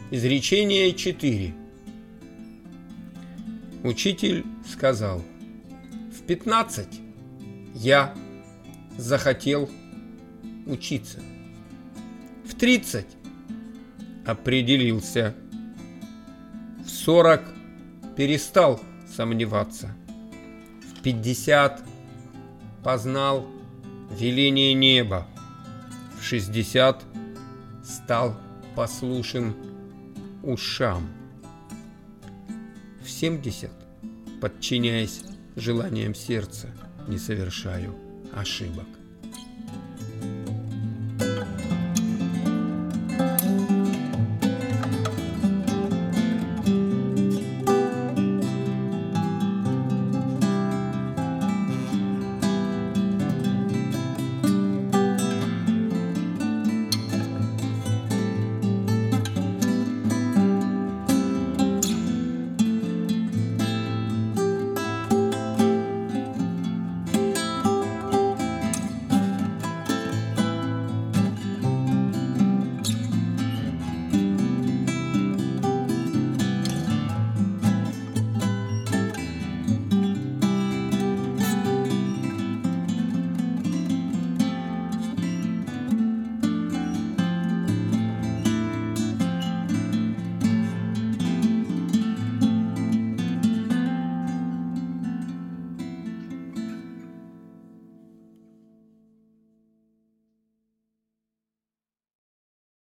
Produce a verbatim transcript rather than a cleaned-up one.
Изречение четыре. Учитель сказал: в пятнадцать я захотел учиться. В тридцать определился. В сорок перестал сомневаться. В пятьдесят познал веление неба. В шестьдесят стал послушен ушам. В семьдесят, подчиняясь желаниям сердца, не совершаю ошибок.